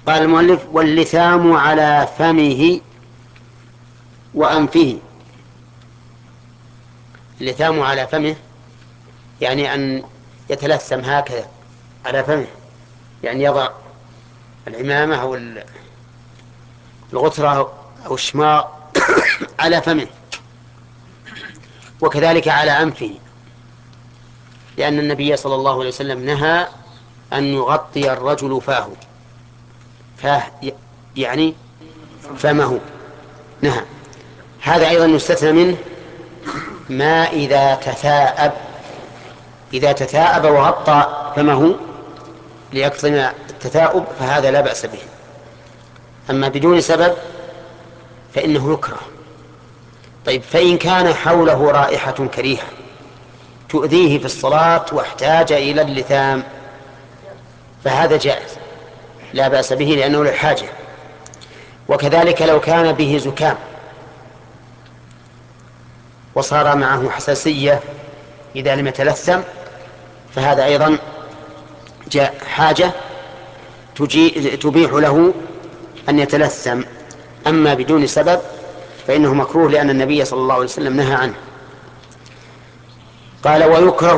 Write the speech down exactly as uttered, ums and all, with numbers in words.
قال المؤلف: واللثام على فمه وأنفه. اللثام على فمه يعني أن يتلثم هكذا على فمه، يعني يضع العمامة أو الغترة أو الشماغ على فمه، وكذلك على أنفه، لأن النبي صلى الله عليه وسلم نهى أن يغطي الرجل فاه، فاه يعني فمه، نهى. هذا أيضا يستثنى منه ما إذا تثاءب، إذا تثاءب وغطى فمه ليكظم التثاؤب فهذا لا بأس به. أما بدون سبب فإنه يكره. طيب، فإن كان حوله رائحة كريهة تؤذيه في الصلاة واحتاج إلى اللثام فهذا جائز، لا بأس به لأنه للحاجة. وكذلك لو كان به زكام وصار معه حساسية إذا لم يتلثم فهذا أيضا جاء حاجة تبيح له أن يتلثم. أما بدون سبب فإنه مكروه، لأن النبي صلى الله عليه وسلم نهى عنه. قال: ويكره